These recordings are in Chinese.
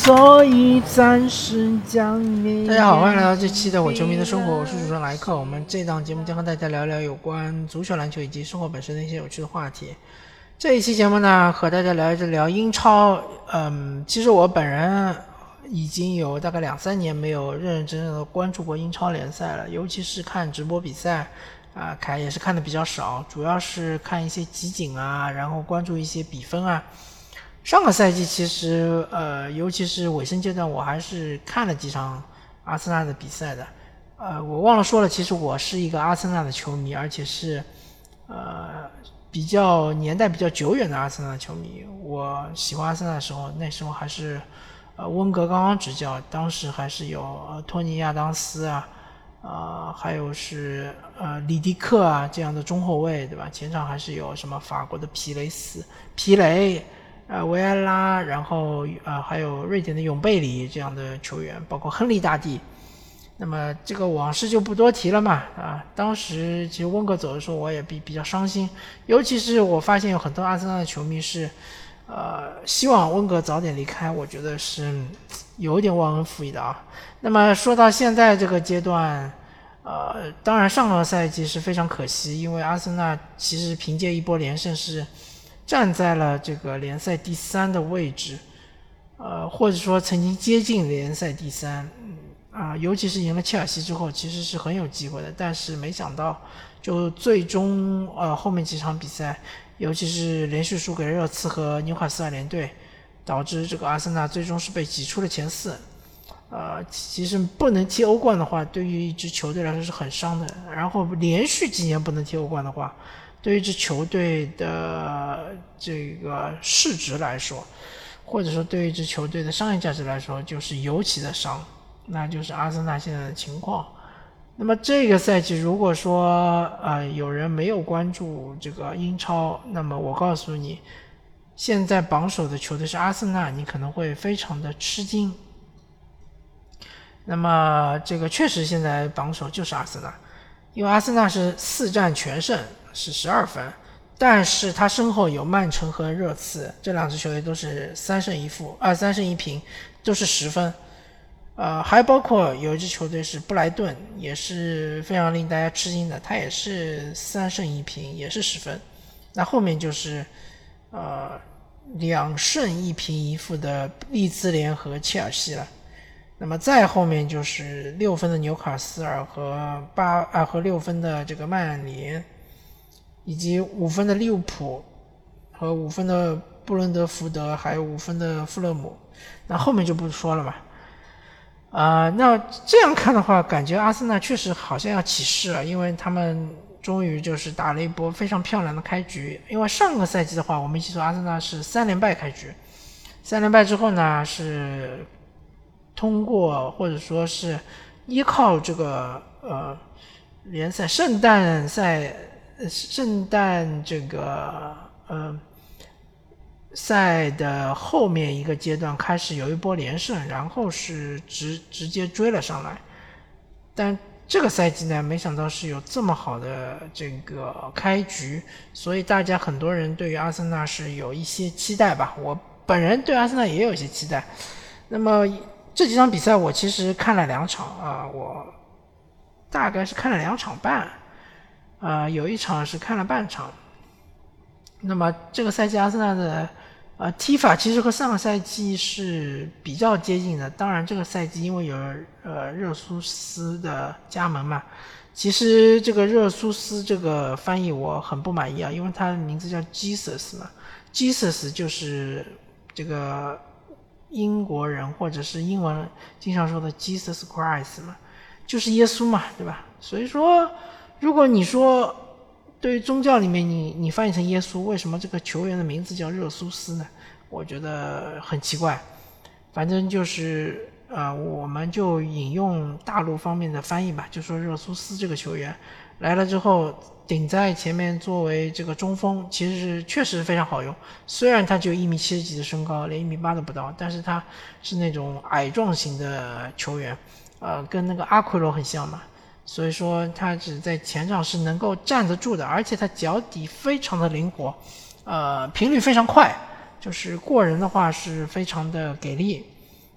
所以暂时将你。 大家好，欢迎来到这期的我球迷的生活，我是主持人莱克。我们这档节目将和大家聊聊有关足球、篮球以及生活本身的一些有趣的话题。这一期节目呢，和大家聊英超。其实我本人已经有大概2-3年没有认认真真的关注过英超联赛了，尤其是看直播比赛也是看的比较少，主要是看一些集锦啊，然后关注一些比分啊。上个赛季其实尤其是尾声阶段，我还是看了几场阿森纳的比赛的。我忘了说了，其实我是一个阿森纳的球迷，而且是比较年代比较久远的阿森纳球迷。我喜欢阿森纳的时候，那时候还是温格刚刚执教，当时还是有托尼亚当斯啊，还有是里迪克啊这样的中后卫，对吧？前场还是有什么法国的皮雷。维埃拉，然后还有瑞典的永贝里这样的球员，包括亨利大帝。那么这个往事就不多提了嘛。当时其实温格走的时候，我也比较伤心，尤其是我发现有很多阿森纳的球迷是希望温格早点离开，我觉得是有点忘恩负义的啊。那么说到现在这个阶段，当然上个赛季是非常可惜，因为阿森纳其实凭借一波连胜是站在了这个联赛第3的位置，或者说曾经接近联赛第3，尤其是赢了切尔西之后，其实是很有机会的，但是没想到就最终后面几场比赛，尤其是连续输给热刺和纽卡斯尔联队，导致这个阿森纳最终是被挤出了前4。其实不能踢欧冠的话，对于一支球队来说是很伤的，然后连续几年不能踢欧冠的话，对于一支球队的这个市值来说，或者说对于一支球队的商业价值来说，就是尤其的伤，那就是阿森纳现在的情况。那么这个赛季如果说有人没有关注这个英超，那么我告诉你，现在榜首的球队是阿森纳，你可能会非常的吃惊。那么这个确实现在榜首就是阿森纳，因为阿森纳是4战全胜，是12分，但是他身后有曼城和热刺，这2支球队都是3胜1平，都是10分。还包括有一支球队是布莱顿，也是非常令大家吃惊的，他也是3胜1平，也是10分。那后面就是2胜1平1负的利兹联和切尔西了。那么再后面就是6分的纽卡斯尔和6分的这个曼联，以及5分的利物浦和5分的布伦德福德，还有5分的富勒姆。那后面就不说了嘛。那这样看的话，感觉阿森纳确实好像要起势了，因为他们终于就是打了一波非常漂亮的开局。因为上个赛季的话，我们一起说阿森纳是3连败开局，3连败之后呢，是通过或者说是依靠这个联赛圣诞这个赛的后面一个阶段开始有一波连胜，然后是直接追了上来。但这个赛季呢，没想到是有这么好的这个开局，所以大家很多人对于阿森纳是有一些期待吧。我本人对阿森纳也有一些期待。那么这几场比赛我其实看了2场我大概是看了2场半，有一场是看了半场。那么这个赛季阿森纳的踢法其实和上个赛季是比较接近的，当然这个赛季因为有热苏斯的加盟嘛，其实这个热苏斯这个翻译我很不满意因为他的名字叫 Jesus 嘛 ，Jesus 就是这个英国人或者是英文经常说的 Jesus Christ 嘛，就是耶稣嘛，对吧？所以说如果你说对于宗教里面你翻译成耶稣，为什么这个球员的名字叫热苏斯呢？我觉得很奇怪。反正就是我们就引用大陆方面的翻译吧，就说热苏斯这个球员来了之后顶在前面作为这个中锋，其实是确实非常好用。虽然他只有1米70几的身高，连1米8都不到，但是他是那种矮壮型的球员，跟那个阿奎罗很像嘛。所以说他只在前场是能够站得住的，而且他脚底非常的灵活，频率非常快，就是过人的话是非常的给力。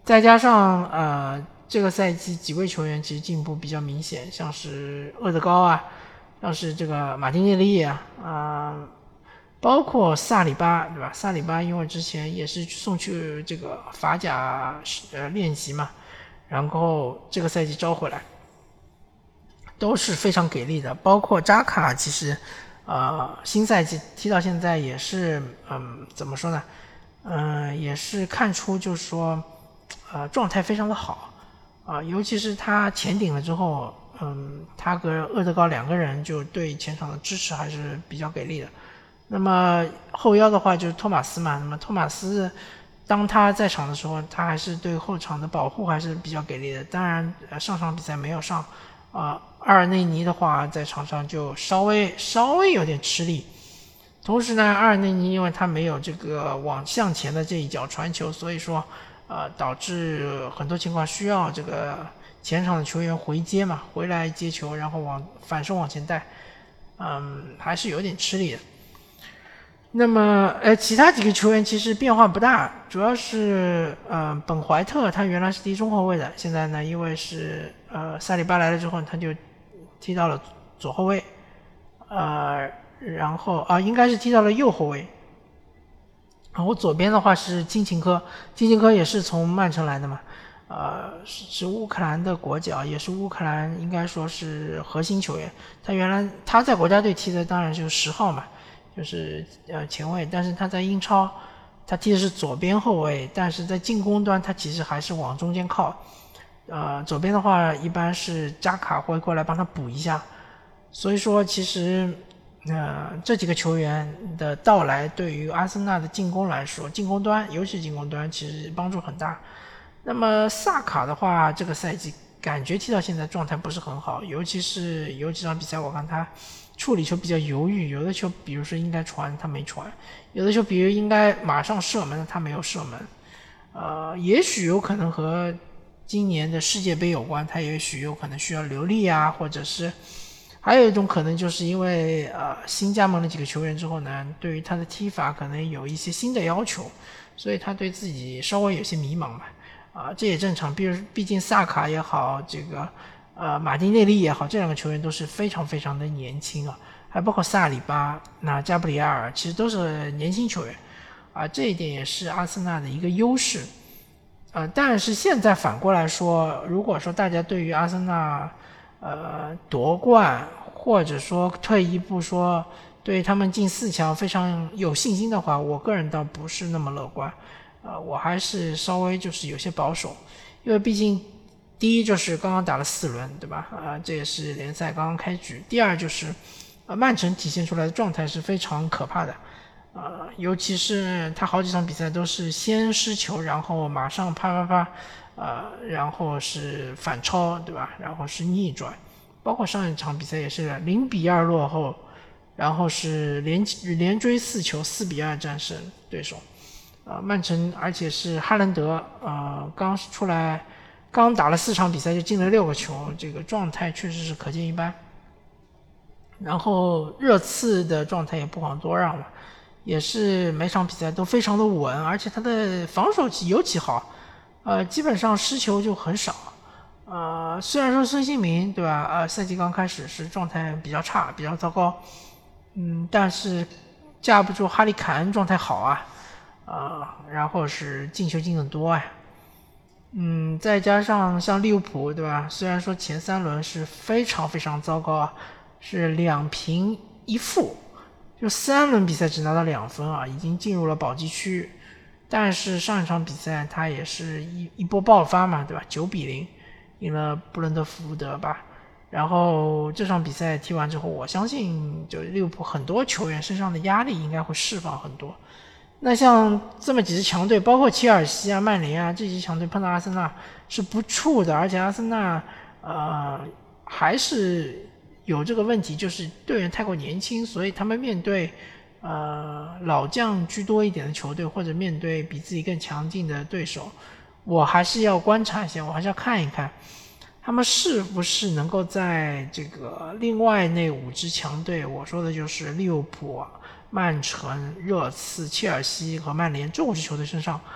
再加上这个赛季几位球员其实进步比较明显，像是厄德高啊，像是这个马丁内利啊，包括萨里巴，对吧？萨里巴因为之前也是送去这个法甲练习嘛，然后这个赛季招回来，都是非常给力的。包括扎卡，其实新赛季踢到现在也是怎么说呢？也是看出就是说状态非常的好尤其是他前顶了之后，他和厄德高两个人就对前场的支持还是比较给力的。那么后腰的话就是托马斯嘛，那么托马斯当他在场的时候，他还是对后场的保护还是比较给力的。当然上场比赛没有上阿尔内尼的话在场上就稍微有点吃力。同时呢，阿尔内尼因为他没有这个往向前的这一脚传球，所以说导致很多情况需要这个前场的球员回接嘛，回来接球，然后反手往前带，还是有点吃力的。那么其他几个球员其实变化不大，主要是本怀特他原来是踢中后卫的，现在呢因为是萨里巴来了之后，他就踢到了左后卫，然后应该是踢到了右后卫。然后左边的话是金琴科也是从曼城来的嘛，是乌克兰的国脚，也是乌克兰应该说是核心球员。他在国家队踢的当然就是10号嘛，就是前卫，但是他在英超他踢的是左边后卫，但是在进攻端他其实还是往中间靠。左边的话一般是扎卡会过来帮他补一下，所以说其实这几个球员的到来对于阿森纳的进攻来说，进攻端尤其是进攻端其实帮助很大。那么萨卡的话这个赛季感觉踢到现在状态不是很好，尤其是有几场比赛我看他处理球比较犹豫，有的球比如说应该传他没传，有的球比如应该马上射门他没有射门。也许有可能和今年的世界杯有关，他也许有可能需要留力或者是还有一种可能就是因为新加盟了几个球员之后呢，对于他的踢法可能有一些新的要求，所以他对自己稍微有些迷茫吧。这也正常，毕竟萨卡也好，这个马丁内利也好，这两个球员都是非常非常的年轻还包括萨里巴、加布里埃尔，其实都是年轻球员这一点也是阿森纳的一个优势。但是现在反过来说，如果说大家对于阿森纳夺冠，或者说退一步说对他们进4强非常有信心的话，我个人倒不是那么乐观。我还是稍微就是有些保守，因为毕竟第一就是刚刚打了4轮，对吧？这也是联赛刚刚开局。第二就是曼城体现出来的状态是非常可怕的。尤其是他好几场比赛都是先失球，然后马上啪，然后是反超，对吧？然后是逆转，包括上一场比赛也是0-2落后，然后是连追4球，4-2战胜对手。曼城而且是哈兰德刚出来刚打了4场比赛就进了6个球，这个状态确实是可见一斑。然后热刺的状态也不遑多让了，也是每场比赛都非常的稳，而且他的防守尤其好，基本上失球就很少。虽然说孙兴民对吧，赛季刚开始是状态比较差，比较糟糕，但是架不住哈利凯恩状态好然后是进球进得多再加上像利物浦对吧，虽然说前3轮是非常非常糟糕是2平1负，就3轮比赛只拿到2分已经进入了保级区。但是上一场比赛他也是一波爆发嘛，对吧？9-0赢了布伦特福德吧。然后这场比赛踢完之后，我相信就利物浦很多球员身上的压力应该会释放很多。那像这么几支强队，包括切尔西曼联这些强队碰到阿森纳是不怵的，而且阿森纳还是有这个问题，就是队员太过年轻，所以他们面对老将居多一点的球队，或者面对比自己更强劲的对手，我还是要观察一下，我还是要看一看他们是不是能够在这个另外那5支强队，我说的就是利物浦、曼城、热刺、切尔西和曼联这5支球队身上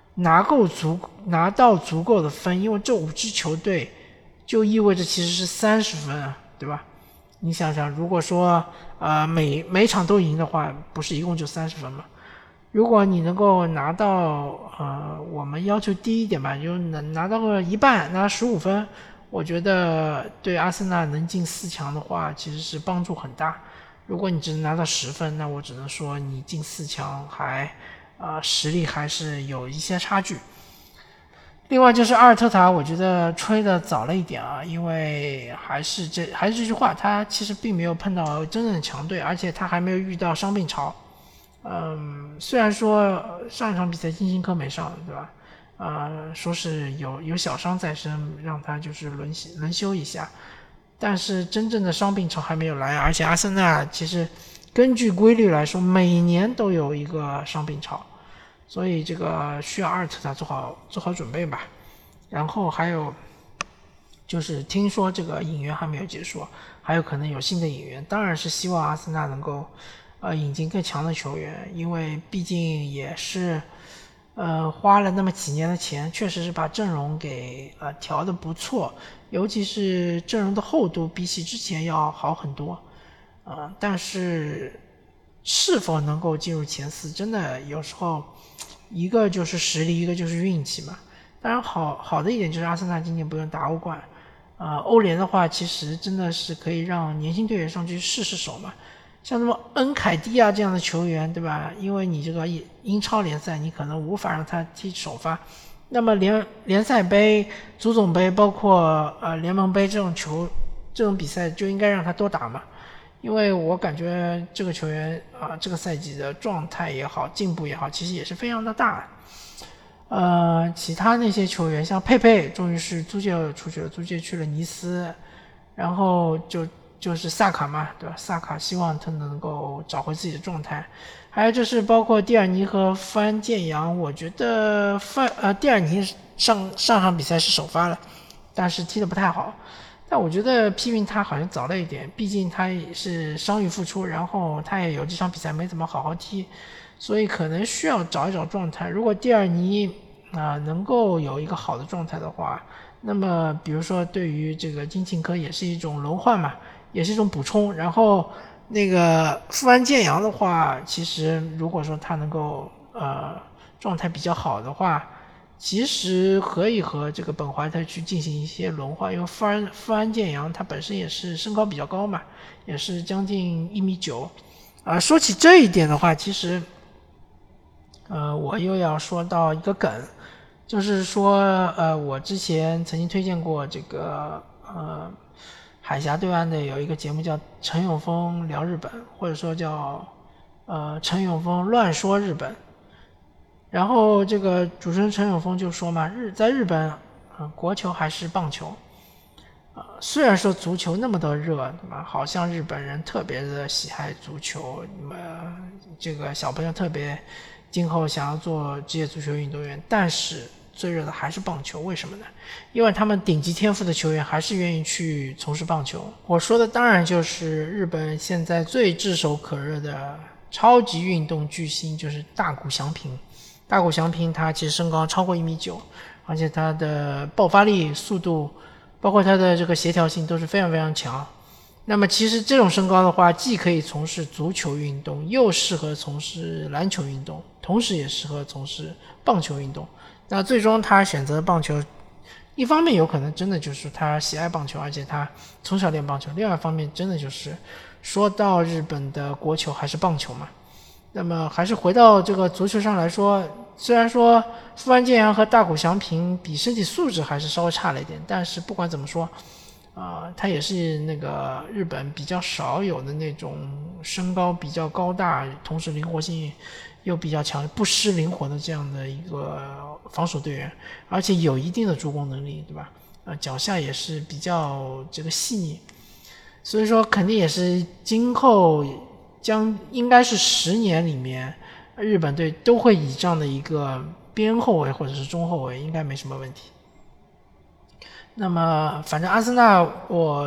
拿到足够的分，因为这5支球队就意味着其实是30分，对吧？你想想，如果说每场都赢的话，不是一共就30分吗？如果你能够拿到我们要求低一点吧，就能拿到个一半，拿15分，我觉得对阿森纳能进4强的话，其实是帮助很大。如果你只能拿到10分，那我只能说你进4强实力还是有一些差距。另外就是阿尔特塔，我觉得吹的早了一点啊，因为还是这句话，他其实并没有碰到真正的强队，而且他还没有遇到伤病潮。虽然说上一场比赛金星科没上，对吧？说是有小伤在身，让他就是轮休一下，但是真正的伤病潮还没有来，而且阿森纳其实根据规律来说，每年都有一个伤病潮。所以这个需要阿尔特塔做好准备吧。然后还有就是听说这个引援还没有结束，还有可能有新的引援，当然是希望阿森纳能够引进更强的球员，因为毕竟也是花了那么几年的钱，确实是把阵容给调得不错，尤其是阵容的厚度比起之前要好很多。但是否能够进入前4，真的有时候一个就是实力，一个就是运气嘛。当然好的一点就是阿森纳今年不用打欧冠，欧联的话其实真的是可以让年轻队员上去试手嘛。像什么恩凯蒂啊这样的球员，对吧？因为你这个英超联赛你可能无法让他踢首发，那么联赛杯、足总杯包括联盟杯这种比赛就应该让他多打嘛。因为我感觉这个球员这个赛季的状态也好，进步也好，其实也是非常的大。其他那些球员像佩佩终于是租借出去了，租借去了尼斯，然后就是萨卡嘛，对吧？萨卡希望他能够找回自己的状态。还有就是包括蒂尔尼和范建阳，我觉得蒂尔尼上场比赛是首发了，但是踢得不太好。但我觉得批评他好像早了一点，毕竟他也是伤愈复出，然后他也有几场比赛没怎么好好踢，所以可能需要找一找状态。如果蒂尔尼能够有一个好的状态的话，那么比如说对于这个金琴科也是一种轮换嘛，也是一种补充。然后那个富安健洋的话，其实如果说他能够状态比较好的话，其实可以和这个本怀特去进行一些轮换，因为富安健洋他本身也是身高比较高嘛，也是将近1.9米。说起这一点的话，其实我又要说到一个梗，就是说我之前曾经推荐过这个海峡对岸的有一个节目叫陈永峰聊日本，或者说叫陈永峰乱说日本。然后这个主持人陈永峰就说嘛，在日本国球还是棒球。虽然说足球那么的热，对吧？好像日本人特别的喜爱足球，这个小朋友特别今后想要做职业足球运动员，但是最热的还是棒球。为什么呢？因为他们顶级天赋的球员还是愿意去从事棒球。我说的当然就是日本现在最炙手可热的超级运动巨星，就是大谷翔平。大谷翔平他其实身高超过1.9米，而且他的爆发力、速度，包括他的这个协调性都是非常非常强。那么其实这种身高的话，既可以从事足球运动，又适合从事篮球运动，同时也适合从事棒球运动。那最终他选择棒球，一方面有可能真的就是他喜爱棒球，而且他从小练棒球；另外一方面真的就是说到日本的国球还是棒球嘛。那么还是回到这个足球上来说，虽然说富安健洋和大谷翔平比身体素质还是稍微差了一点，但是不管怎么说他也是那个日本比较少有的那种身高比较高大，同时灵活性又比较强，不失灵活的这样的一个防守队员，而且有一定的助攻能力，对吧？脚下也是比较这个细腻，所以说肯定也是今后应该是10年里面日本队都会以这样的一个边后卫或者是中后卫，应该没什么问题。那么反正阿森纳我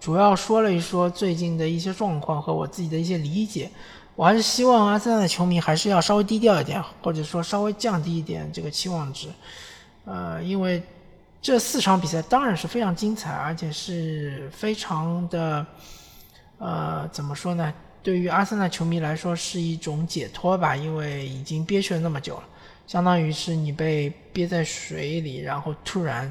主要说了一说最近的一些状况和我自己的一些理解。我还是希望阿森纳的球迷还是要稍微低调一点，或者说稍微降低一点这个期望值。因为这4场比赛当然是非常精彩，而且是非常的怎么说呢？对于阿森纳球迷来说是一种解脱吧，因为已经憋屈了那么久了，相当于是你被憋在水里，然后突然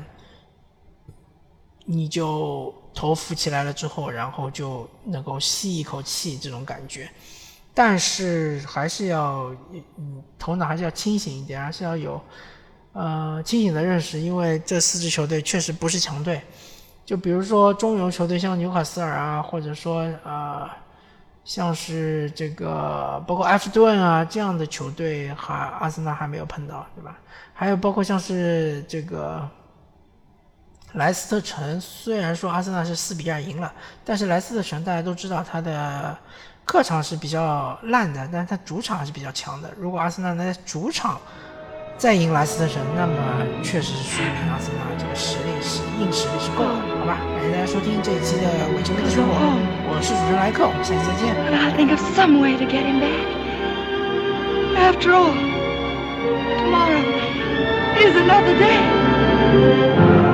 你就头浮起来了之后，然后就能够吸一口气，这种感觉。但是还是要头脑还是要清醒一点，还是要有清醒的认识，因为这4支球队确实不是强队。就比如说中游球队像纽卡斯尔啊，或者说像是这个包括埃弗顿啊这样的球队，阿森纳还没有碰到，对吧？还有包括像是这个莱斯特城，虽然说阿森纳是4-2赢了，但是莱斯特城大家都知道他的客场是比较烂的，但是他主场还是比较强的。如果阿森纳能在主场再赢莱斯特城，那么确实是说明阿森纳这个硬实力是够的，好吧？感谢大家收听这一期的伪球迷的生活，我是主持人莱克，我们下期再见。 I'll think of some way to get him back. After all, tomorrow is another day.